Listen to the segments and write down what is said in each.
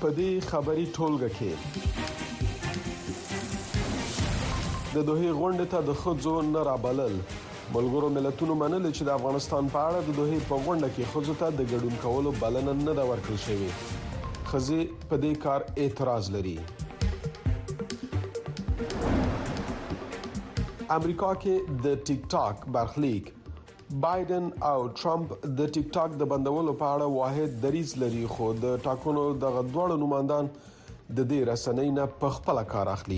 په دې خبري ټولګه کې د دوه غونډې ته د ښځو نه رابلل. ملګرو ملتونو منل چې د افغانستان په اړه د دوه په غونډه کې ښځو ته د ګډون کولو بلنه نه دا ورکړل شوې. ښځې په دې کار اعتراض لري. امریکا کې د ټیک ټاک برخلیک بایدن او ټرمپ د ټیک ټاک د بندولو په اړه واحد دریځ لري، خو د ټاکنو د غوړو نمائندان د دې رسنۍ نه په خپل کار اخلي.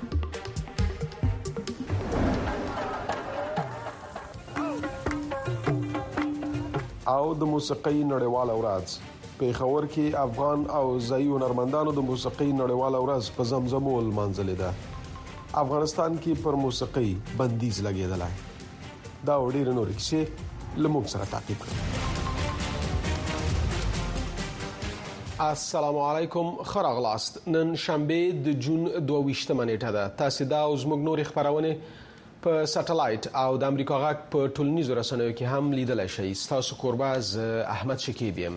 او د موسیقۍ نړیواله ورځ پیښور کې افغان او ځایي هنرمندانو د موسیقۍ نړیواله ورځ په زمزمو لمانځلې ده. افغانستان کې پر موسیقۍ بندیز لګیدلی. دا وړي نور کیسې لموږ سره تعقیب کړئ. السلام علیکم، خراغلاست. نن شنبه د جون 22 نیټه ده. تاسو دا اوس موږ نور خبرونه په سټلایټ او د امریکا غاک په ټولنیزو رسنیو کې هم لیدلای شئ. تاسو قرباز احمد شکیب یم.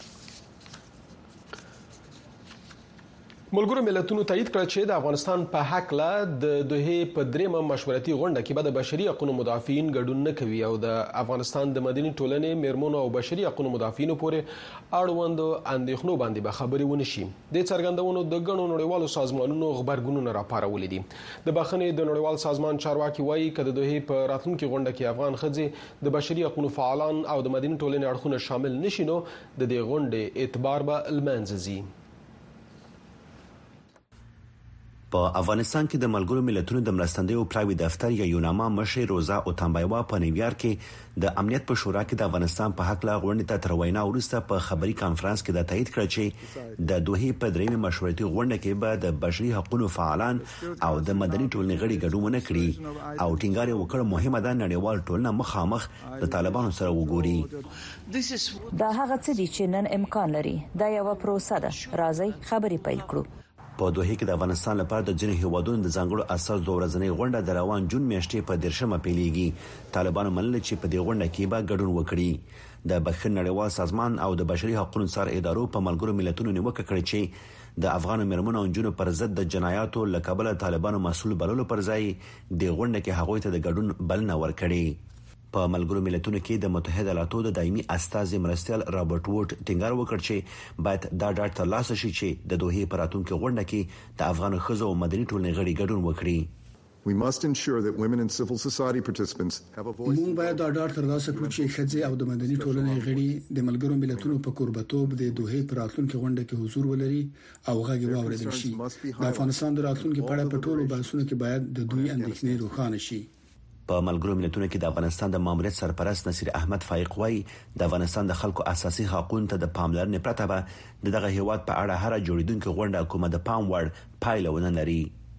ملګرو ملتونو تایید کړ چې د افغانستان په حق لا د دوه په دریمه مشورتي غونډه کې به د بشري حقوقو مدافعین ګډون نه کوي او د افغانستان د مدني ټولنې میرمنو او بشري حقوقو مدافعینو پورې اړوند اندېښنو باندې به خبرې ونشي. د څرګندونو د ګڼو نړیوالو سازمانونو خبرګونونه راپارولې دي. د بخښنې د نړیوال سازمان چارواکي وایي چې د دوه په راتلونکي غونډه کې افغان ښځې د بشري حقوقو فعالان او د مدني ټولنې اړخونه شامل نشي، نو د دې غونډې اعتبار به المنځي. په افغانستان کې د ملګرو ملتونو د مرستندویو پلاوي دفتر یا یوناما مشر روزا اوتانبایوا په نیویارک کې د امنیت په شورا کې د افغانستان په حق لا غونډه ته تر وینا وروسته په خبري کانفرنس کې د تایید کړ چې د دوه په دریمه مشورتي غونډه کې به د بشري حقوقو فعالان او د مدني ټولنې غړي ګډون کړي او ټینګار وکړ مهمه ده نړیوال ټولنه مخامخ د طالبانو سره وګوري. دا هغه څه دي چې نن امکان لري. دا یو پروسه ده. راځي خبري پیل کړو. په دوه کې د افغانستان لپاره د ځینې هیوادونو د ځانګړو اساس د ورځنۍ غونډه د روان جون میاشتې په 13مه پیلېږي. طالبانو منل چې په دې غونډه کې به ګډون وکړي. د بخښنې نړیوال سازمان او د بشري حقوقو سره ادارو په ملګرو ملتونو نیوکه کړې چې د افغان میرمنو او جنونو پر ضد د جنایاتو لکبل طالبانو مسؤل بللو پر ځای د غونډه کې هغوی ته د ګډون بلنه ورکړي. په ملګرو ملتونو کې د متحده ایالاتو د دایمي استازي مرستیال رابرټ ووډ ټینګار وکړ چې باید دا ډاټ ترلاسه شي چې د دوه په راتلونکي غونډه کې د افغان ښځو او مدني ټولنې غړي ګډون وکړي. We must ensure that women and civil society participants have a voice. موږ باید دا ډاټ ترلاسه کړو چې ښځې او د مدني ټولنې غړي د ملګرو ملتونو په قربتوب د دوه په راتلونکي غونډه کې حضور ولري او غږ واوریدل شي. د افغانستان د راتلونکي په اړه په ټولو بحثونو کې باید د دوی اندېښنې روښانه شي. په ملګرو ملتونو کې د افغانستان د ماموریت سرپرست نصیر احمد فائق وايي د افغانستان د خلکو اساسي حقوقو ته د پاملرنې پرته به دغه هیواد په اړه هر جوړیدونکو غونډه کومه د پام وړ پایله ونه لري.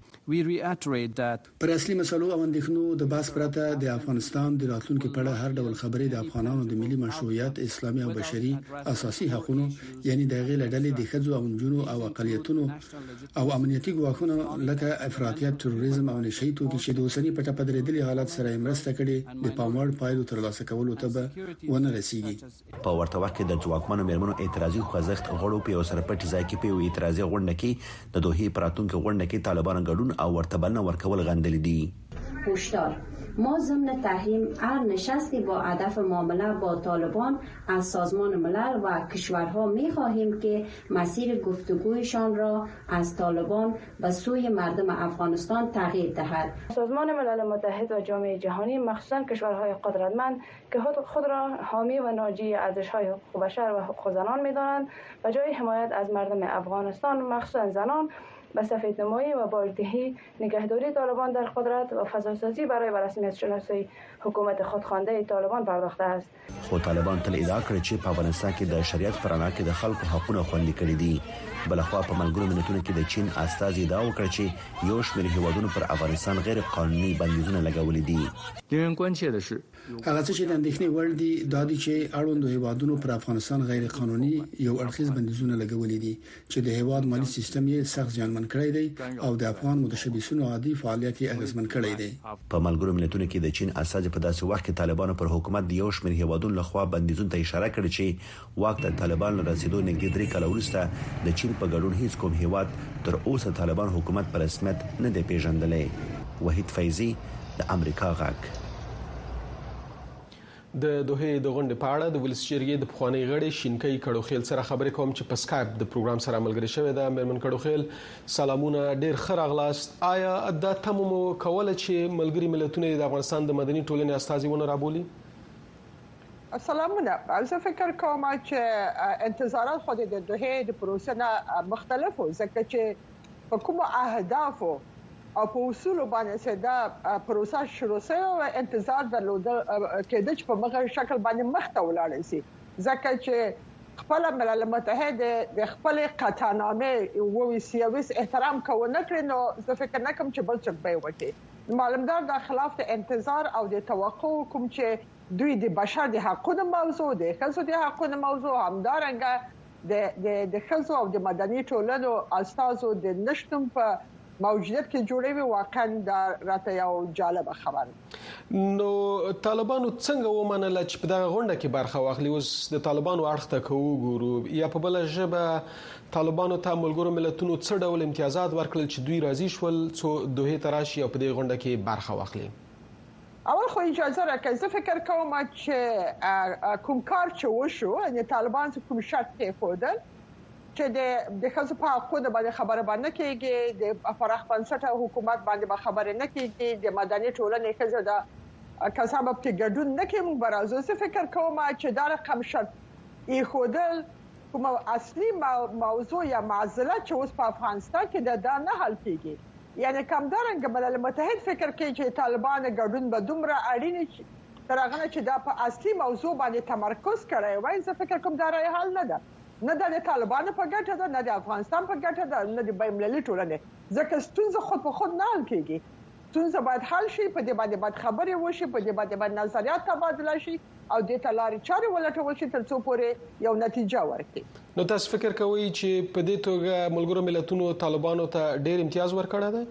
پر اصلي مسلو او اندېښنو د باس پرته د افغانستان د راتلونکو په اړه هر ډول خبرې د افغانانو د ملي مشروعیت، اسلامي او بشري اساسي حقوقو یعنی د غیر ډلې د ښځو او نجونو او اقلیتونو او امنیتي ګواښونو لکه افراطیت، تروریزم او نشئی توکي چې د اوسنی پټه پدریدلي حالت سره مرسته کړي د پاموړ پایلو ترلاسه کولو ته به ونه رسیږي. په ورته وخت کې د ځواکمنو میرمنو اعتراضي خوځښت غړو په سر پټ ځای کې په اعتراضي غونډه کې د دوه پراتونکو غونډه کې طالبان ګډون او ورته بلنه ورکول غندل دي. هشدار: ما ضمن تحریم هر نشستی با هدف معامله با طالبان از سازمان ملل و کشورها می‌خواهیم که مسیر گفتگویشان را از طالبان به سوی مردم افغانستان تغییر دهد. سازمان ملل متحد و جامعه جهانی مخصوصاً کشورهای قدرتمند که خود را حامی و ناجی ارزش‌های حقوق بشر و حقوق زنان می‌دانند و جای حمایت از مردم افغانستان مخصوصاً زنان به سفیدنمایی و بازدهی نگهداری طالبان در قدرت و فضاسازی برای به رسمیت شناسی حکومت خودخوانده طالبان پرداخته است. خو طالبان تل ادعا کړې چې په افغانستان کې د شریعت پر رڼا کې د خلکو حقوقونه خوندي کړي دي. بلخوا په ملګرو ملتونو کې د چین استازي ادعا وکړه چې یو شمېر هیوادونو پر افغانستان غیر قانوني بندیزونه لګولي دي. هغه څه چې د اندېښنې وړ دي د دې چې اړوندو هیوادونو پر افغانستان غیر قانوني یو اړخیز بندیزونه لګولې دي چې د هیواد مالی سیستم یې سخت ځانمن کړی دی او د افغان متشبثینو عادي فعالیت یې اغیزمن کړی دی. په ملګرو ملتونو کې د چین اساس په داسې وخت کې طالبانو پر حکومت د یو شمېر هیوادونو لخوا بندیزونو ته اشاره کړې چې وخت د طالبانو رسیدو نږدې 3 کال وروسته د چین په ګډون هیڅ کوم هیواد تر اوسه طالبان حکومت پر رسمیت نه دی پیژندلی. وحید فیضی د امریکا غاک. د دوه د غونډې په اړه د ولس جرګې د پخوانی غړي شینکۍ کډوخیل سره خبرې کوم چې په سکایپ د پروګرام سره ملګری شوی دا مېرمن کډوخیل. سلامونه، ډیر ښه راغلاست. آیا دا تموم کوله چې ملګری ملتونه د افغانستان د مدني ټولنې استازیونه رابولي؟ سلامونه. زه فکر کوم چې انتظارات خو د دوه د پروسې نه مختلفو ځکه چې په کومه اهدافو او په اصول باندې دا پروسه شروع شوه او انتظار درلود کېده چې په مغه شکل باندې مخته ولاړ شي ځکه چې خپل ملل متحد د خپل قطعنامه او سیاوس احترام کوونه کړي نو زه فکر نه کوم چې بل څه به وکړي. معلومدار د خلاف د انتظار او د توقع کوم چې دوی د بشر د حقوقو موضوع د ښځو د حقوقو موضوع همدارنګه د ښځو او د مدني ټولنو استازو د نشټم په موجودیت کې جوړوي واقعا دا راته یو جالب خبر. نو طالبانو څنګه ومنله چې په دغه غونډه کې برخه واخلي؟ اوس د طالبانو اړخ ته وګورو یا په بل ژبه طالبانو ته ملګرو ملتونو څه ډول امتیازات ورکړل چې دوی راضي شول څو دوه تراشي او په دې غونډه کې برخه واخلي؟ اول خو اجازه راکړئ زه فکر کوم چې کوم کار چې وشو ان طالبان کوم شرط کې خودل چې د خصوص په حقوقو باندې خبره باندې کېږي د افراح بنسټه حکومت باندې خبره نه کېږي د مدني ټولنې خزه د کسب په ګډون نه کې موږ برازو څه فکر کوم چې دا رقم شرط ای خودل کوم اصلي موضوع یا معضله چې اوس په افغانستان کې دا نه حل کېږي. یعنی کمدارنګ ملل متحد فکر کوي چې طالبان ګډون به دومره اړین تر هغه چې دا په اصلي موضوع باندې تمرکز کړي وای زه فکر کوم دا راي حل نه ده نه د طالبانو په ګټه ده نه د افغانستان په ګټه ده نه د بین‌المللي ټولنې ځکه ستونزه خود په خود نه حل کېږي. ستونزه باید حل شي په دې باندې باید خبرې وشي په دې باندې نظریات تبادله شي او د تلاري چارې ولټول شي تر څو پورې یو نتیجه ورکړي. نو تاسو فکر کوئ چې په دې توګه ملګرو ملتونو طالبانو ته ډېر امتیاز ورکړی دی؟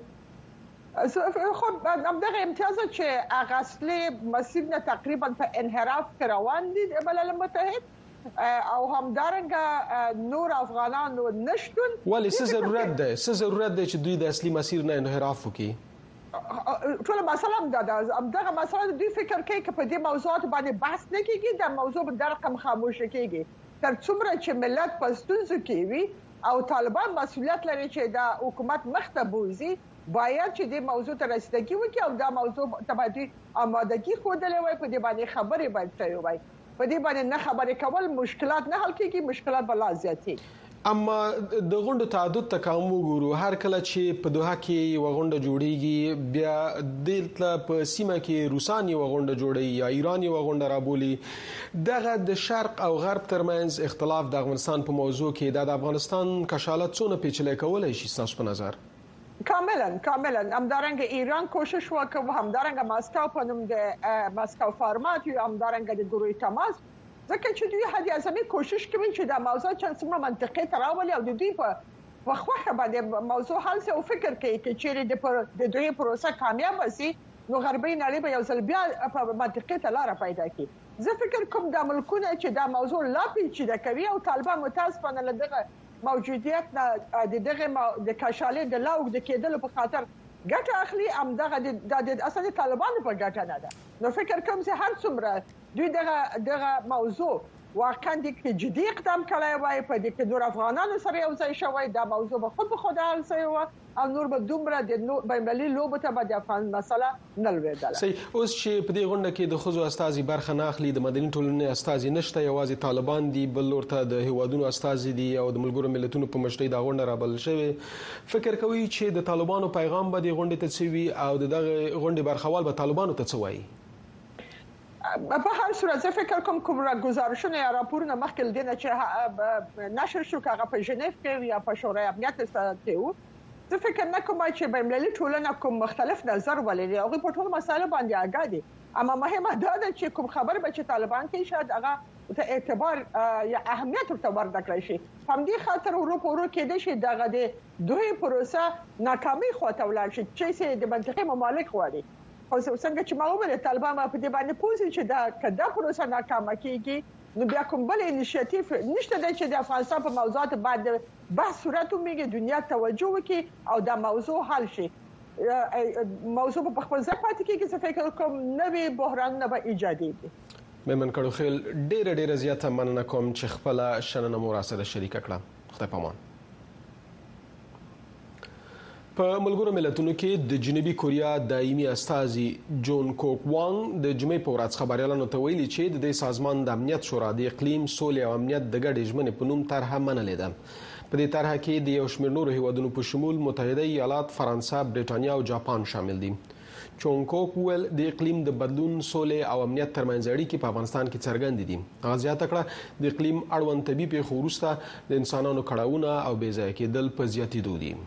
خو دغه امتیاز چې اغاثلی مسیر نه تقریبا په انحراف روان دي د ملل متحد او همدارنګه نور افغانانو نشټون ولې څه ضرورت دی چې دوی د اصلي مسیر نه انحراف وکړي؟ ټول مسله دغه مسله دوی فکر کوي چې په دې موضوعات باندې بحث نه کیږي د موضوع په درقم خاموش کیږي تر څومره چې ملت په ستونزو کې وي او طالبان مسؤلیت لري چې دا حکومت مخته بوزي باید چې د موضوع ته رسیدګي وکړي او دا موضوع تبادله آمادګي خوده لوي په دې باندې خبرې باید شوي وي په دې باندې نه خبرې کول مشکلات نه حل کیږي مشکلات بلا زیاتې. اما د غونډو تعدد ته کوم وګورو هر کله چې په دوحه کې یو غونډه جوړیږي بیا دلته په سیمه کې روسان یو غونډه جوړي یا ایران یو غونډه رابولي دغه د شرق او غرب ترمنځ اختلاف د افغانستان په موضوع کې د افغانستان کشالت څونه پیچلې کولای شي تاسو په نظر؟ کاملا همدارنګه ایران کوشش وکړ همدارنګه ماسکو په نوم د ماسکو فارمات یو همدارنګه د ګروي تماس ځکه چې دوی هدي اعظمي کوشش کوي چې دا موضوع چې څومره منطقي تراولي او د دوی په وخوخه باندې موضوع حل څه او فکر کوي چې چیرې د دوی پروسه کامیاب شي نو غربي نړۍ به یو ځل بیا په منطقي لار پیدا کړي. زه فکر کوم د ملکونه چې دا موضوع لا پیچیده کوي او طالبان متاسفانه لدغه موجودیت دغه د کشالې د لاوګ د کېدل په خاطر ګټه اخلي امدغه د اصلي طالبانو په ګټه نه ده. نو فکر کوم چې هر څومره دوی دغه موضوع واقعا د جدي اقدام کړی وای په دې کې نور افغانانو سره یو ځای شوی دا موضوع به خود حل شوی او نور به دومره د بین‌المللي لوبو ته به د افغان مسله نه لویدله. صحیح. اوس چې په دې غونډه کې د خزو استازي برخه نه اخلي د مدني ټولنې استازي نشته یوازې طالبان دي بل ورته د هیوادونو استازي دي او د ملګرو ملتونو په مشرۍ دا غونډه رابل شوی فکر کوي چې د طالبانو پیغام به د غونډې ته څه وي او دغه غونډې برخوال به طالبانو ته څه وایي؟ په هر صورت زه فکر کوم گزارشونه یا راپورونه مخکې لدینه چې نشر شو کاغه په ژنیف کې یا په شورای امنیت کې زه فکر نه کوم چې بین‌المللي ټولنه کوم مختلف نظر ولري هغه په ټول مسایلو باندې آگاه دي اما مهمه دا ده چې کوم خبر به چې طالبان کې شاید هغه ته اعتبار یا اهمیت ورته ورکړي شي هم دې خاطر ورو کې د شي دغه د دوی پروسه ناکامي خواته ولاړ شي چې د منطقي ممالک غواړي او څنګه چې ما وویل طالبان په دې باندې پوښتنه چې دا کدا پروسه ناکامه کیږي نو بیا کوم بل انیشیټیو نشته چې د افغانستان په موضوعات باندې بحث صورت ومېږي دنیا توجه وکړي او دا موضوع حل شي موضوع په خپل ځای پاتې کېږي چې فکر کوم نوې بحرانونه به ایجادېږي میمن کړوخیل ډېره زیاته مننه کوم چې خپل شننه مو راسره شریک کړه خدای پامان په ملګرو ملتونو کې د جنوبي کوریا دایمي استازي جون کوک وانګ د جمعې په ورځ خبريالانو ته ویلي چې د دې سازمان د امنیت شورا د اقلیم سولې او امنیت د ګډې ژمنې په نوم طرحه منلې ده په دې طرحه کې د یو شمېر نورو هیوادونو په شمول متحده ایالات فرانسه برېټانیا او جاپان شامل دي جون کوک ویل د اقلیم د بدلون سولې او امنیت ترمنځ اړیکې په افغانستان کې څرګندې دي هغه زیاته کړه د اقلیم اړوند طبي پیښو وروسته د انسانانو کړاوونه او بې ځایه کېدل په زیاتېدو دي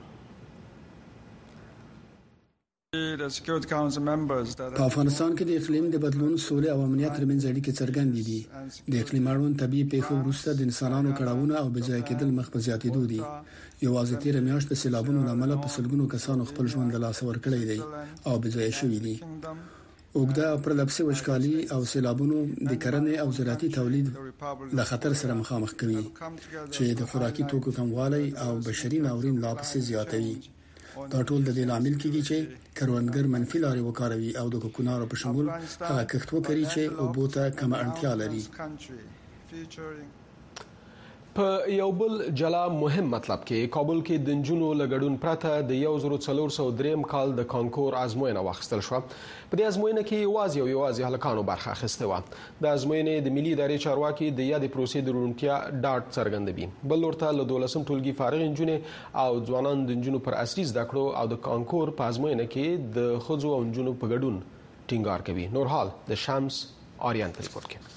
په افغانستان کې د اقلیم د بدلون سولې او امنیت ترمنځ اړیکې څرګندې دي د اقلیم اړوند طبي پیښو وروسته د انسانانو کړاوونه او بې ځایه کېدل مخ په زیاتېدو دي یوازې تیر میاشت د سیلابونو لامل په سلګونو کسانو خپل ژوند له لاسه ورکړی دی او بې ځایه شوي دي اوږده پرلپسې وچکالي او سیلابونو د کرنې او زراعتي تولید له خطر سره مخامخ کوي چې د خوراکي توکو کموالی او بشري ناورین لا پسې زیاتوي دا ټول د دې لامل کیږي چې کروندګر منفي لارې وکاروي او د کوکنارو په شمول هغه کښت وکړي چې اوبو ته کم اړتیا لري په یو بل جلا مهم مطلب کې کابل کې د نجونو لګډون پرته د 1403 کال د کانکور ازموینه واخیستل شو په دې ازموینه کې یوازې هلکانو برخه اخیسته و د ازموینې د ملي ادارې چارواکي د یادې پروسې د روڼتیا ډاټ څرګندوي بل ورته له 12 ټولګي فارغ نجونې او ځوانان د نجونو پر اصلي زده کړو او د کانکور په ازموینه کې د ښځو او نجونو په ګډون ټینګار کوي نورحال د شمس آریان ریپورت کې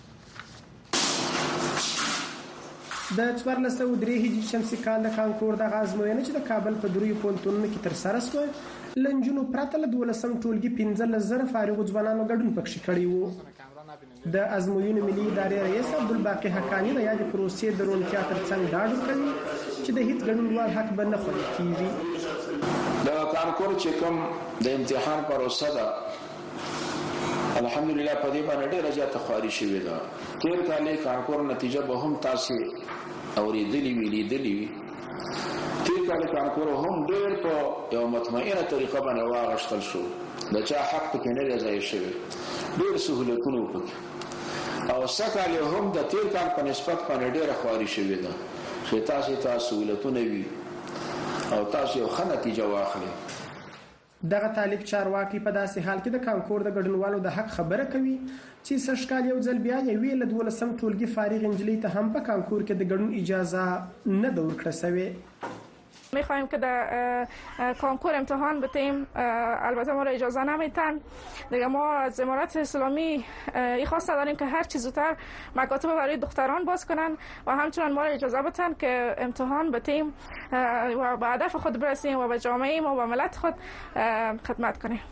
د 1403 هجري شمسي کال د کانکور د ازموینې چې د کابل په دریو پونتونو کې تر سره شوه لنجونو پرته له 12 ټولګي 15000 فارغ ځوانانو ګډون پکښې کړی وو د ازموینې ملي ادارې رئیس عبدالباقي حقانی د یادې پروسې د روڼتیا ترڅنګ ډاډ ورکوي چې د هیڅ ګډونوال حق به نه خوړل کیږي د کانکور چې کوم د امتحان پروسه ده الحمدلله په دې باندې ډېره زیاته خواري شوې ده تیر کال کانکور نتیجه به هم تاسو اوریدلې ویلې تیر کال کانکور هم ډېر په یو مطمئنه طریقه باندې واغشتل شو د چا حق پکې نه ځای شوی ډېر سہولتونه وکړي او سکهال هم د تیر کال په نسبت باندې ډېره خواري شوې ده چې تاسو سہولتونه وي او تاسو یو ښه نتیجه واخلئ دغه طالب چارواکي په داسې حال کې د کانکور د ګډونوالو د حق خبره کوي چې سږکال یو ځل بیا یوې له 12 ټولګي فارغ انجلۍ ته هم په کانکور کې د ګډون اجازه نه ده ورکړه شوې میخوایم که در کانکور امتحان بتیم البته ما را اجازه نمیتن دیگه ما از امارت اسلامی خواست داریم که هر چیز زودتر مکاتب برای دختران باز کنن و همچنان ما را اجازه بدن که امتحان بتیم و به هدف خود برسیم و به جامعه ما و ملت خود خدمت کنیم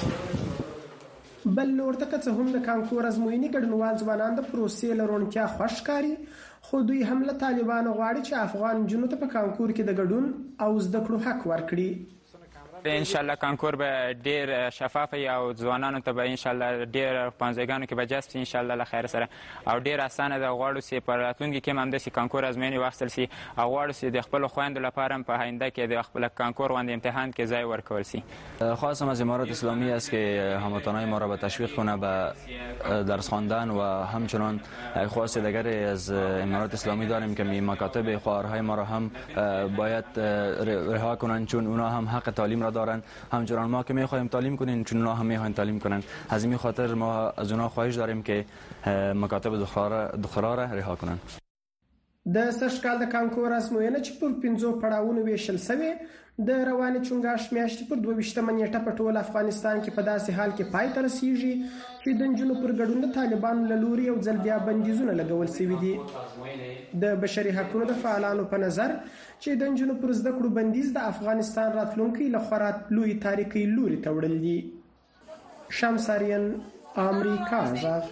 بل ورته که څه هم د کانکور ازموینې ګډونوال ځوانان د پروسې له روڼتیا خوښ ښکاري خو دوی هم له طالبانو غواړي چې افغان نجونو ته په کانکور کې د ګډون او زده کړو حق ورکړي ان شاء الله کانکور به ډیر شفاف وي او ځوانانو ته به ان شاء الله ډیر پانځګانو کې به جذب ان شاء الله له خیر سره او ډیر اسانه د غواړو چې پر راتلونکي کې هم د کانکور ازموینې واخیستل شي او غواړو چې د خپل خويندو لپاره په آینده کې د خپل کانکور وند امتحان کې ځای ورکول شي. خواستم از امارات اسلامی است که هموطنان ما را به تشویق کنه به درس خواندن و همچنان خواست دیگری از امارات اسلامی داریم که مکاتب خواهرهای ما را هم باید رها کنن چون اونا هم حق تعلیم را دارن همچنان ما که میخوایم تعلیم کنیم چون اونا هم میخواین تعلیم کنن از این خاطر ما از اونا خواهش داریم که مکاتب دخترها را رها کنن. د سږکال د کانکور ازموینه چې پر 15 پړاوونو ویشل شوې د رواني چونګاش میاشتې پر 22 نیټه په ټول افغانستان کې په داسې حال کې پای ته رسیږي چې د نجونو پر ګډون د طالبانو له لوري یو ځل بیا بندیزونه لګول شوي دي د بشري حقوقو د فعالانو په نظر چې د نجونو پر زده کړو بندیز د افغانستان راتلونکي له خورا لوی تاریخي لوري ته وړل دي. شمسارین امریکا غږ.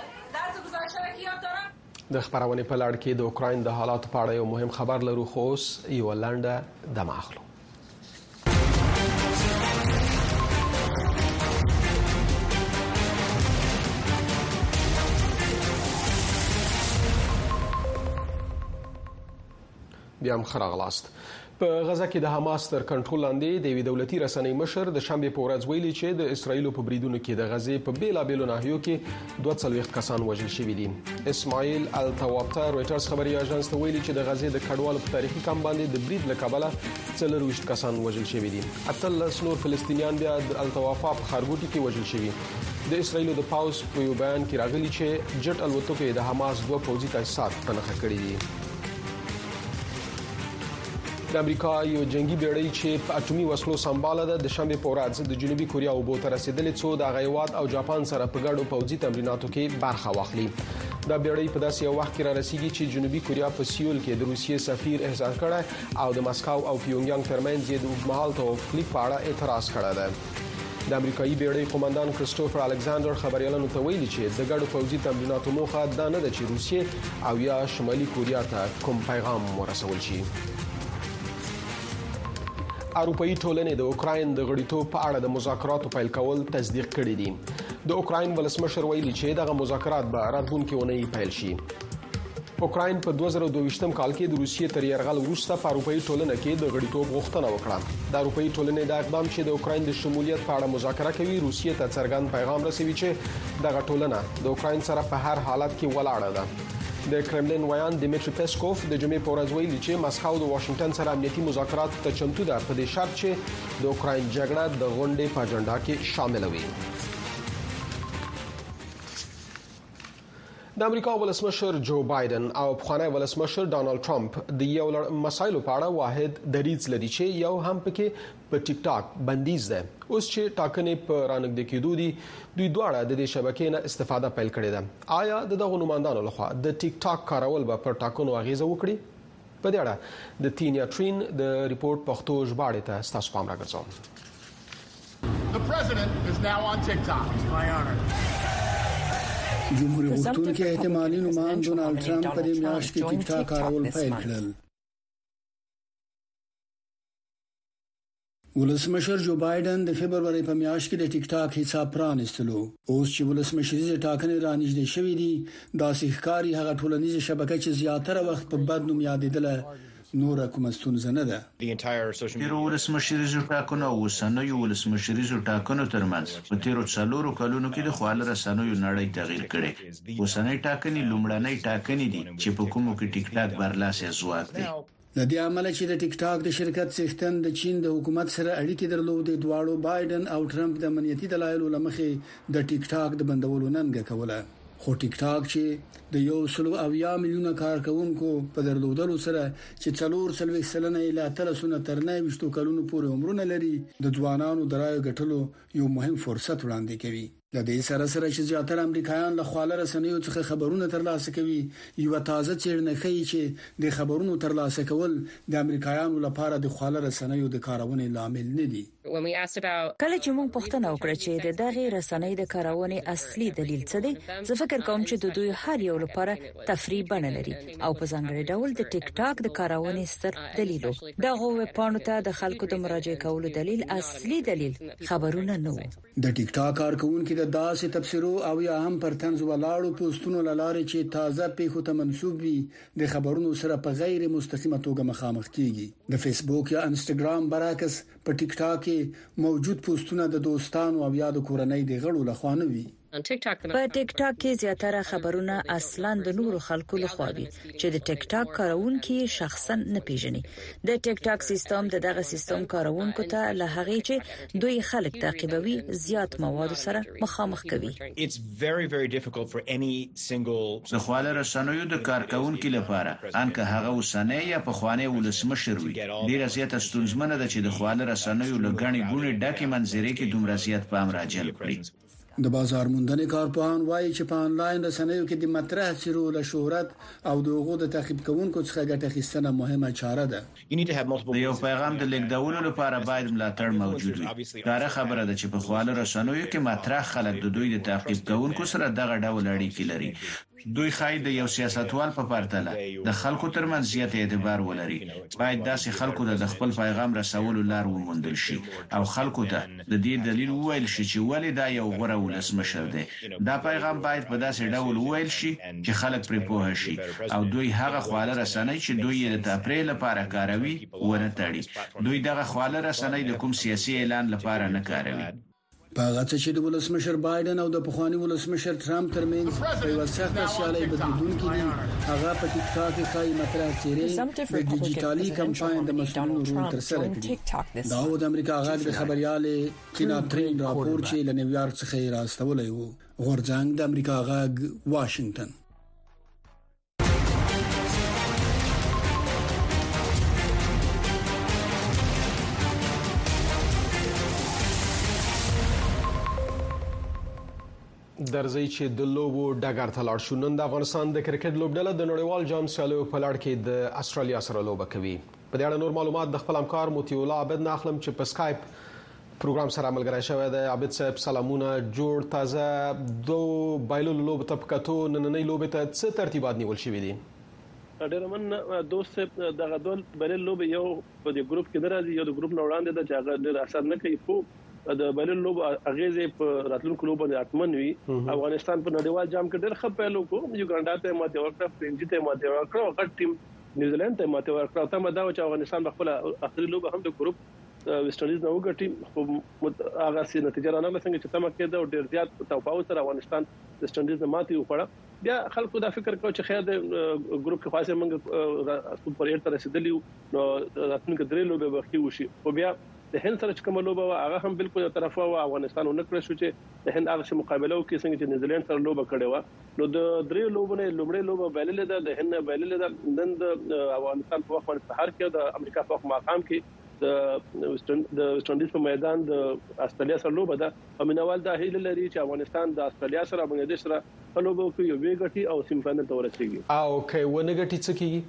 د خبرونه په لړ کې د اوکراین د حالات په اړه یو مهم خبر لرو خو اوس یو لنډه دمه اخلو. بیا هم خراغلاست. په غزه کې د حماس تر کنټرول لاندې د وی دولتي رسنۍ مشر د شنبه په ورځ ویلي چې د اسرایل په بریدونو کې د غزې په بیلابېلو ناحیو کې 240 کسان وژل شوي دي. اسماعیل التوابتا رويټرز خبري اژانس ته ویلي چې د غزې د کډوالو په تاریخي کم باندې د برید له کبله 40 کسان وژل شوي دي. اتل نور فلسطینیان بیا د التوافا په خارګوټي کې وژل شوي. د اسرایل د پاوس په یو بیان کې راغلي چې جټ الوتکې د حماس دوه پوځي تاسیسات په نښه کړي دي. د امریکا یو جنگي بیړۍ چې په اټومي وسلو سمباله ده د شنبه په ورځ د جنوبي کوریا او بوته رسیدلې څو د غیوات او جاپان سره په ګډو پوځي تمریناتو کې برخه واخلي. دا بیړۍ په داسې یو وخت کې را رسیږي چې جنوبي کوریا په سیول کې د روسیې سفیر احضار کړی او د مسکو او پیونګیانګ ترمنځ د اوږدمهال توافق په اړه اعتراض کړی دی. د امریکایي بیړۍ قومندان کریسټوفر الکساندر خبريالانو ته ویلي چې د ګډو پوځي تمریناتو موخه دا نه ده چې روسیې او یا شمالي کوریا ته کوم پیغام ورسول شي. اروپאי ټولنې د اوکراین د غړیتوب په اړه د مذاکراتو پیل کول تصدیق کړي دي. د اوکراین ولسمشر ویلي چې دغه مذاکرات به راتلونکي اونۍ پیل شي. اوکراین په 2022 کال کې د روسیې تر یرغل وروسته په اروپאי ټولنه کې د غړیتوب غوښتنه وکړه. د اروپאי ټولنې د اقدام چې د اوکراین د شمولیت په اړه مذاکره کوي روسیې ته څرګند پیغام رسوي چې دغه ټولنه د اوکراین سره په هر حالت کې ولاړه ده. د کرملین ویان دیمیټری پیسکوف د جمعې په ورځ ویلي چې مسکو د واشنگټن سره امنیتي مذاکرات ته چمتو ده په دې شرط چې د اوکراین جګړه د غونډې په اجنډا کې شامل وي. د امریکا ولسمشر جو بایدن او پخوانی ولسمشر ډانلډ ټرمپ د یو مسایلو په اړه واحد دریځ لري چې یو هم پکې په ټیک ټاک بندیز ده. اوس چې ټاکنې په رانږدې کېدو دي دوی دواړه د دې شبکې نه استفاده پیل کړې ده. آیا دغه نمائندانو لخوا د ټیک ټاک کارول به پر ټاکنو اغیزه وکړي؟ په دې اړه د تینیا ټرین د ریپورت پښتو ژباړې ته ستاسو پام راګرځوم. The president is now on TikTok. It's my honor. جمهوریت غوښتونکي احتمالي نومان ډونالد ټرمپ په دې میاشت کې ټیک ټاک کارول پیل کړل. ولسمشر جو بایدن د فبرवरी په میاشت کې د ټیک ټاک حساب پرانستلو. اوس چې ولسمشریزه ټاکنې رانږدې شوې دي داسې ښکاري هغه ټولنیزه شبکه چې زیاتره وخت په بد نوم یادېدله نور کوم ستونزه نه ده. تیرو ولسمشریزو ټاکنو او اوسنیو ولسمشریزو ټاکنو ترمنځ په تیرو 4 کلونو کې د خپل رسنیو نړۍ تغییر کړي. اوسنۍ ټاکنې لومړنۍ ټاکنې دي چې په کومو کې ټیک ټاک برلاسه ځواک دی. د دې عمل چې د ټیک ټاک د شرکت څښتن د چین د حکومت سره اړیکې درلودې دواړو بایدن او ټرمپ د امنیتي دلایلو لمخې د ټیک ټاک د بندولو ننګه کوله. خو ټیک ټاک چې د 1.7 میلیونه کارکونکو په درلودلو سره چې 4 سلنه اله 300 تر 90 کلونو پورې عمرونه لري د ځوانانو درایو ګټلو یو مهم فرصت وړاندې کوي. د دې سره چې زیاتره امریکایان له خواله رسنیو څخه خبرونه ترلاسه کوي یو تازه چیرنه کوي چې د خبرونو ترلاسه کول د امریکایانو لپاره د خواله رسنیو د کارونې لامل نه دي. کله چې موږ پوښتنه وکړه چې د دغه رسنۍ د کارونې اصلي دلیل څه دی زه فکر کوم چې د دوی هر یو لپاره تفریح بڼه لري او په ځانګړي ډول د ټیک ټاک د کارونې ستر دلیل دغه ویب پاڼو ته د خلکو د مراجعه کولو دلیل اصلي دلیل خبرونه نه وو. د ټیک ټاک کارکونکو د داسې تفسیرو او یا هم پر طنز ولاړو پوسټونو لاره چې تازه پیښو ته منسوب وي د خبرونو سره په غیر مستقیمه توګه مخامخ کیږي. د فیسبوک یا انستګرام برعکس په ټیک ټاک کې موجود پوسټونه د دوستانو او یا د کورنۍ د غړو لخوا نه وي. په ټیک ټاک کې زیاتره خبرونه اصلاً د نورو خلکو لخوا وي چې د ټیک ټاک کارونکو شخصا نه پیژني. د ټیک ټاک سیستم دغه سیستم کارونکو ته له هغه چې دوی خلک تعقیبوي زیات مواد سره مخامخ کوي. د خواله رسنیو د کارکونکو لپاره انکه هغه وسنه یا په خوانه ولسمشر وي ډیره زیاته ستونزمنه ده چې د خواله رسنیو لګڼي ګونې ډاکې منځري کې دومره زیات پام راجلب کړي. د بازار موندنې کارپوهان وایي چې په انلاین رسنیو کې د مطرح چیرو له شهرت او د هغو د تعقیب کوونکو څخه ګټه اخیستنه مهمه چاره ده. د یو پیغام د لیږدولو لپاره باید ملاتړ موجود وي. کار خبره ده چې په خواله رسنیو کې مطرح خلک د دوی د تعقیب کوونکو سره دغه ډول اړیکې لري. دوی خای د یو سیاستوال په پرتله د خلکو ترمنځ زیات اعتبار ولري. باید داسې خلکو د خپل پیغام رسولو لار وموندل شي او خلکو ته د دې دلیل وویل شي چې ولې دا یو غوره ولسمشر دی. دا پیغام باید په داسې ډول وویل شي چې خلک پرې پوه شي او دوی هغه خواله رسنۍ چې دوی یې د تپریل لپاره کاروي ونه تړي. دوی دغه خواله رسنۍ د کوم سیاسي اعلان لپاره نه کاروي. په هغه چې د ولسمشر بایدن او د پخوانی ولسمشر ټرمپ ترمنځ په وسخته سیالي بدلونکې دي هغه په ټیک ټاک کې خای مطرح چیرې د ډیجیټالي کمپاین د مسؤلینو رول تر سره کړی. دا د امریکا غږ د خبريالې کینا ترین راپور چې له نیویارک څخه راستولې وو. غورځنګ د امریکا غږ واشنگټن. درځي چې د لوبو ډګر ته لاړ شو. نن د افغانستان د کرکټ لوبډله د نړیوال جام سیالیو په لړ کې د استرالیا سره لوبه کوي. په دې اړه نور معلومات د خپل همکار موتی الله عبد نه اخلم چې په سکایپ پروګرام سره ملګری شوی دی. عبد صاحب سلامونه. جوړ تازه دو بایلو لوب ته پکاتو نننۍ لوب ته څه ترتیبات نیول شوي دي؟ ډېر من دوست دغه ډول بایلو لوب یو په دې ګروپ کې درازي یو د ګروپ نه وړاندې د چې هغه ډېر اثر نه کوي. خو د بایلو لوب اغیزه په راتلونکو لوب باندې اتمن وي. افغانستان په نړیوال جام کې ډېر ښه پیلو کو. یوګانډا ته ماته ورکړه، فرنچ ته ماته ورکړه، غټ ټیم نیوزیلند ته ماته ورکړه. ته مدا چې افغانستان خپل اخري لوب هم د ګروپ ویسټ انډیز نو ګټي. خو هغه سي نتیجه رانه څنګه چې تمه کېده او ډېر زیات توپاو سره افغانستان ویسټ انډیز ماته وکړه. بیا خلکو دا فکر کوي چې خیر د ګروپ کې خاصه منګ سپر 8 ته رسیدلی نو راتلونکي درې لوبه وختي وشي. خو بیا د هند سره چې کوم لوبه هغه هم بالکل یو طرفه او افغانستان نه کړی شو چې د هند هغه مقابله وکړي څنګه چې نیوزیلند سره لوبه کړې و. نو د درې لوبونه لومړی لوبه بایللې ده د هند بایللې ده. نن د افغانستان په وخت باندې سهار کې د امریکا په وخت ماقام کې د ویسټ انډیز په میدان د استرالیا سره لوبه ده. امینوال دا هیله لري چې افغانستان د استرالیا سره بنگلاديش سره لوبه کوي او ویګټي او سیم فاینل ته ورسیږي. او کوي ونه ګټي څه کیږي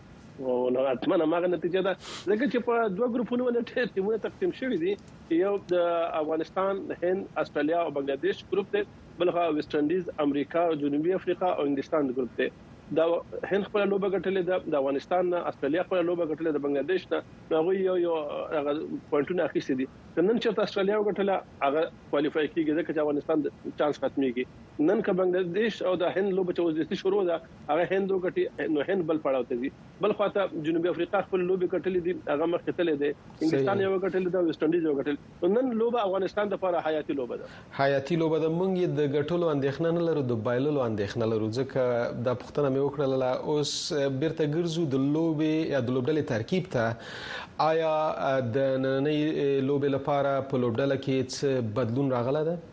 او نو اتمنه ماغه نتیجه ده ځکه چې په دوه ګروپونو باندې ټیمونه تقسیم شوي دي. یو د افغانستان، هند، استرالیا او بنگلاديش ګروپ دی، بلخا ویسټ انډیز، امریکا، جنوبي افریقا او انګلستان ګروپ دی. دا هند خپل لوبه ګټلې ده، د افغانستان نه استرالیا خپل لوبه ګټلې ده، بنگلاديش نه هغه یو پوینټونه اخیستي دي. نن چې استرالیا وګټله هغه کوالیفای کیږي ځکه چې افغانستان د چانس ختميږي. نن که بنگلاديش او د هند لوبه چې وځي شروع ده هغه هند وګټي نو هند بل پړاو ته دي. بل خواته جنوبي افریقا خپل لوبه ګټلې دي هغه مخ کتلې دي. انګلستان یو ګټلې ده، ویسټ انډیز یو ګټل. نن لوبه افغانستان لپاره حیاتي لوبه ده. حیاتي لوبه ده. مونږ د ګټلو اندېښنه نه لرو، د بایللو اندېښنه لرو ځکه د پښتنه مې وکړله اوس بیرته ګرځو د لوبې یا د لوبډلې ترکیب ته. آیا د نننۍ لوبې لپاره په لوبډله کې څه بدلون راغلی ده؟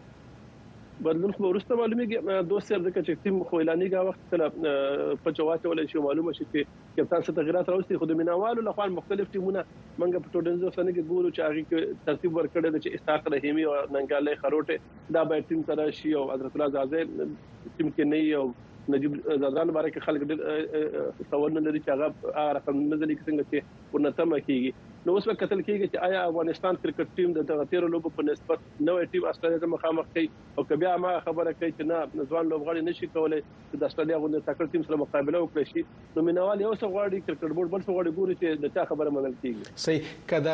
بدلون خو ورسته معلومیږي. دوست یې ځکه چې ټیم خو اعلانېږي وخت کله په چواته ولې شو معلومه شي چې کپتان څه تغیرات راوستي. خو د مینوالو لخوا مختلف ټیمونه منګه په ټوډنزو سره کې ګورو چې هغه کې ترتیب ورکړل چې استاق رحیمي او ننګاله خروټه دا به ټیم سره شي او حضرت الله زازه ټیم کې نه او نجیب زادران باره کې خلک ډېر څورن لري چې هغه رقم نزلې څنګه چې ورنتمه کیږي. نو اوس په کتل کېږي چې آیا افغانستان کرکټ ټیم د تغتیر لوبو په نسبت نوې ټیم استرالیا ته مخامخ کوي او کبیا ما خبره کوي چې نه ځوان لوبغاړي نشي کولای چې د استرالیا غونډه تکړه ټیم سره مقابله وکړي شي. نو مینوال یو څه غواړي کرکټ بورډ بل څه غواړي ګوري چې د چا خبره منل کیږي. صحیح.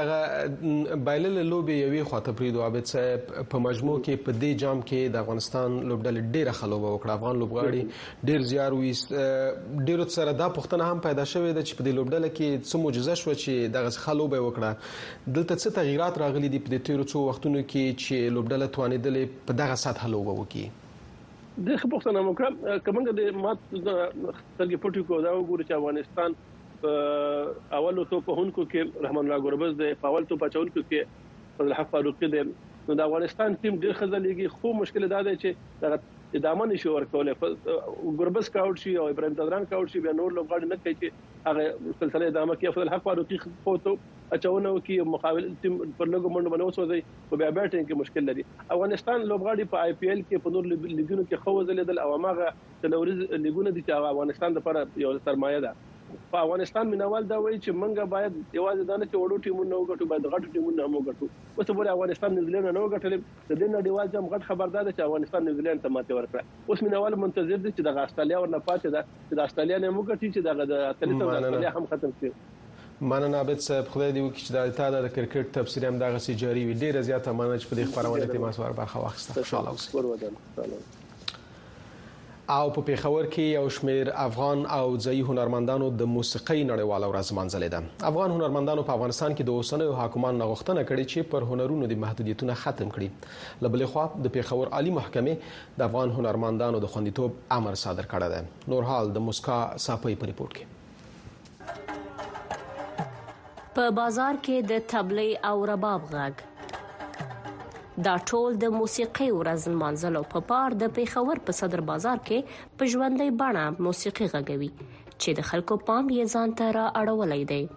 کدا بایلل لوبي یوي خاطر پریدو عابد صاحب په مجموع کې په دې جام کې د افغانستان لوبډلې ډیره خلوبه وکړه. افغان لوبغاړي ډیر زیار وې. ډیرو سره دا پښتنه هم پیدا شوې ده چې په دې لوبډله کې څه معجزه شو چې دغه خلوبه وکړه. دلته څه تغیرات راغلي دي په دې تیرو څو وختونو کې چې لوبډله توانیدلې په دغه سطح لوبه وکړي؟ د خپلستان مکرم کومه د مات سترګې پټو کو دا وګوري چې افغانستان اولو تو په هونکو کې رحمان الله ګربز د اول تو پچول کې فضل حق فاروقي د افغانستان ټیم ډېر خزلېږي خو مشکل دا دی چې ادامه نشي ورکولای ګربز کاوټ شي او ابراهيم تدران کاوټ شي بیا نور لوبغاړي نه کوي چې هغه سلسله ادامه کوي فضل حق فاروقي خو ته اچونه کوي مقابل ټیم پر لګو منډه باندې وسوځي او بیا بیټینګ کې مشکل لري افغانستان لوبغاړي په آی پی ایل کې په نور لیګونو کې خو ځلیدل او هغه د نورز لیګونه دي چې افغانستان لپاره یو سرمایه ده په افغانستان مینوال دا وایي چې منګه باید یوازې دانه چې وړو ټیمونه وګټو باید غټو ټیمونه هم وګټو اوس په افغانستان نیوزیلند نه وګټل د دې نړیوال جام غټ خبردار چې افغانستان نیوزیلند ته ماته ورکړه اوس مینوال منتظر دي چې د استرالیا ورنه پاتې ده چې د استرالیا نه وګټي چې د اتلټو د استرالیا هم ختم شي مننه عبد صاحب خدای دې وکړي چې د اړتیا د کرکټ تفسیر هم دغه سي جاری وي ډیره زیاته مننه چې په دې خبرونه کې ما سره برخه واخیسته خوشاله اوسئ او په پیښور کې یو شمېر افغان او ځایي هنرمندانو د موسیقۍ نړیواله ورځ لمانځلې ده افغان هنرمندانو په افغانستان کې د اوسنیو حکومت غوښتنه کړې چې پر هنرونو د محدودیتونه ختم کړي لبلې خوا د پیښور عالی محکمې د افغان هنرمندانو د خوندیتوب امر صادر کړی دی نور حال د مسکا صاپي په ریپورت کې په بازار کې د تبلې او رباب غږ دا ټول د موسیقۍ ورځ لمانځلو په پار د پیښور په صدر بازار کې په ژوندۍ بڼه موسیقي غږوي چې د خلکو پام یې ځان ته را اړولای دی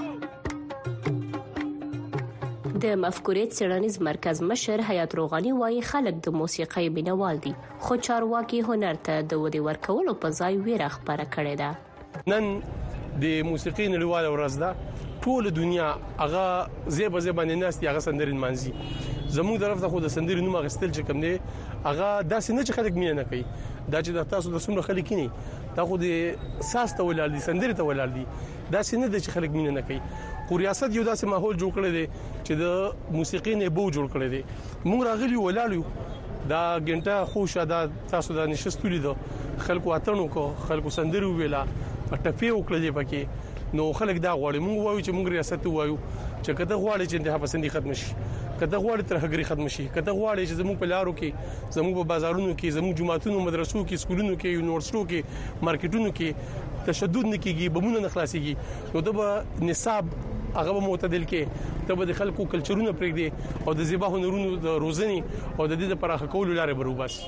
د مفکورې څېړنیز مرکز مشر حیات روغاني وايي خلک د موسیقۍ مینوال دي خو چارواکي هنر ته د ودی ورکولو په ځای ویره خبره کړې ده نن د موسیقۍ نړیواله ورځ ده ټول دنیا هغه زیبه نه هغه سندرین مانزي زموږ طرف ته خو د سندري نوم غستل چې کوم دی هغه داسې نه چې خلک مینه نه کوي دا چې د تاسو د څومره خلک کینی دا خو د ساس ته ولال دي سندري ته ولال دي داسې نه د چې خلک مینه نه کوي خو ریاست یو داسې ماحول جوړ کړی دی چې د موسیقي نه بو جوړ کړی دی موږ راغلی ولالو دا ګنټه خوشا دا تاسو د نشستولې دو خلکو اتنو کو خلکو سندري ویلا ټپي وکړي پکې نو خلک دا غواړي موږ وایو چې موږ ریاست وایو چې کته غواړي چې انتها پسندي ختم شي کته غواړي ترهګری ختم شي کته غواړي چې زموږ په لارو کې زموږ په بازارونو کې زموږ جماعتونو مدرسو کې سکولونو کې یونیورسيټو کې مارکیټونو کې تشدد نه کیږي بمونه نه خلاصيږي نو د نصاب هغه معتدل کې ته به د خلکو کلچرونه پرېږدي او د زیبا هنرونو د روزنی او د دې لپاره خکول لارې بروباس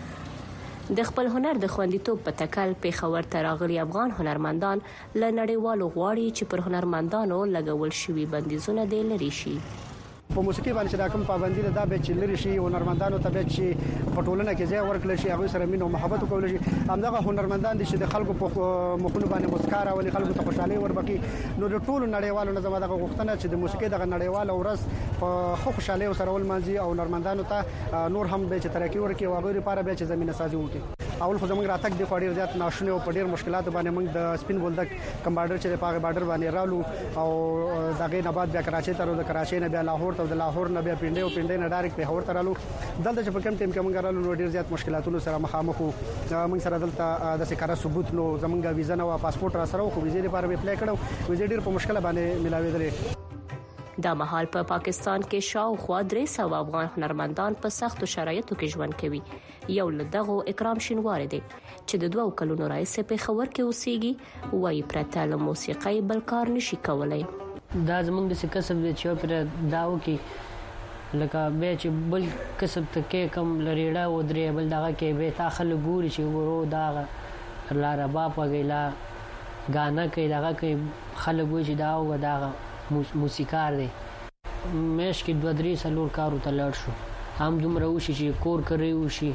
د خپل هنر د خوندیتوب په تکل پیښور ته راغلي افغان هنرمندان له نړیوالو غواړي چې پر هنرمندانو لګول شوي بندیزونه د لری شي په موسیقي باندې چې دا کوم پابندي ده دا به چې لري شي هنرمندانو ته به چې په ټولنه کې ځای ورکړل شي هغه سره مين او محبت وکول شي همدغه هنرمندان دي چې د خلکو په مخونو باندې مسکار او خلکو ته خوشحالي وربکي نو د ټولو نړیوالو نظم دغه غوښتنه چې د موسیقي دغه نړیواله ورځ په خوشحالي سره ولمانځي او هنرمندانو ته نور هم به چې ترقی ورکړي او هغه لپاره به چې زمينه سازي وکړي اول خو زموږ راتګ د خوري زیات ناشونه او په ډیر مشکلات باندې موږ د سپین بولدک کم بارډر چې په بارډر باندې رالو او دغه نه بعد بیا کراچي ته د کراچي نه بیا لاهور ته د لاهور نه بیا پنډي او پنډي نه ډایرکټ په هور ته رالو دلته چې په کوم ټیم کې موږ رالو نو ډیر زیات مشکلاتونو سره مخامخ موږ سره دلته د سکاره ثبوت نو زموږ ویزا نه او پاسپورت را سره خو ویزې لپاره به اپلای کړو ویزې ډیر په مشکل باندې ملاوېدلې دا مهال په پاکستان کې شاوخوا 300 افغان هنرمندان په سختو شرایطو کې ژوند کوي یو له دغه اکرام شینوار دی چې د 2 کلونو راځي په خبر کې اوسېږي وایي پرته له موسیقۍ بل کار نشي کولای دا زمونږ د کسب چې پر داو کې لکه به چې بل کسب ته کې کم لریړه و درې بل دغه کې به تاخل ګوري چې ورو دا لاره باب وغیلا غانا کې دغه کې خلک وي چې دا و دغه موسیقار دی مېش کې 2-3 سالور کارو ته لاړ شو هم دومره وشي چې کور کوي وشي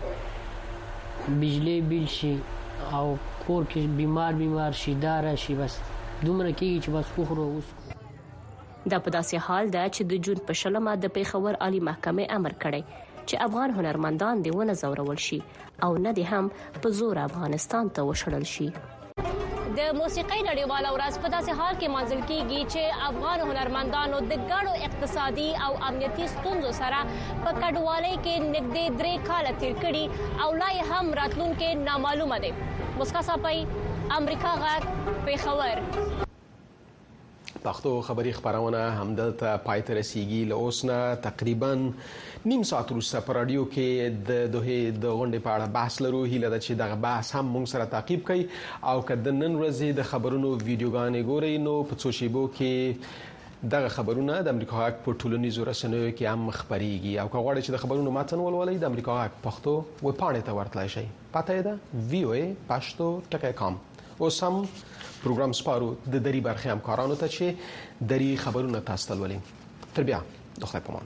بجلی بیل شي او کور کې بیمار شي دار شي بس دومره کېږي چې بس خوخرو اوس دا په داسې حال ده چې د جون په شلمه د پیښور عالی محکمې امر کړی چې افغان هنرمندان دی ونه زورول شي او نه دي هم په زور افغانستان ته وشړل شي د موسیقۍ نړیواله ورځ په داسې حال کې منځل کیږي چې افغان هنرمندانو د ګڼو اقتصادي او امنیتي ستونزو سره په کډوالۍ کې نږدې 3 کاله تیر کړي او لا هم راتلونکي نامعلومه دي مسکا صاحب امریکا غږ پیښور پښتو خبری خبرونه همدلته پای ته رسیدي. له اوس نه تقریبا نیم ساعت وروسته په رادیو کې د دوه د غونډې په اړه بحث لرو. هیله ده چې دغه بحث هم موږ سره تعقیب کړئ او که د نن ورځې د خبرونو ویډیوګانې ګورئ نو په څو شیبو کې دغه خبرونه د امریکا غږ په ټولنیزو رسنیو کې هم خبريږي. او که غواړئ چې د خبرونو متن ولولئ د امریکا غږ پښتو ویبپاڼې ته ورتلای شئ. پته ده voa.pashto.com. اوس هم پروګرام سپارو د دری برخې همکارانو ته چې دری خبرونه تاسو ته ولولئ. تر بیا د خدای په امان.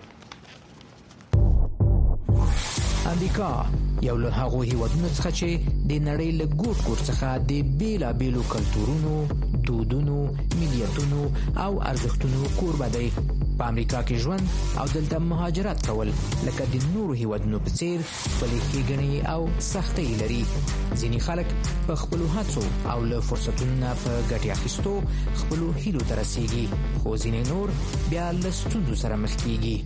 امریکا یو له هغو هیوادونو څخه چې د نړۍ له ګوټ ګوټ څخه د بیلابیلو کلتورونو، دودونو، ملیتونو او ارزښتونو کوربه دی. په امریکا کې ژوند او دلته مهاجرت کول لکه د نورو هیوادونو په څیر خپلې ښېګڼې او سختۍ لري. ځینې خلک په خپلو هڅو او له فرصتونو نه په ګټې اخیستو خپلو هیلو ته رسیږي، خو ځینې نور بیا له ستونزو سره مخ کیږي.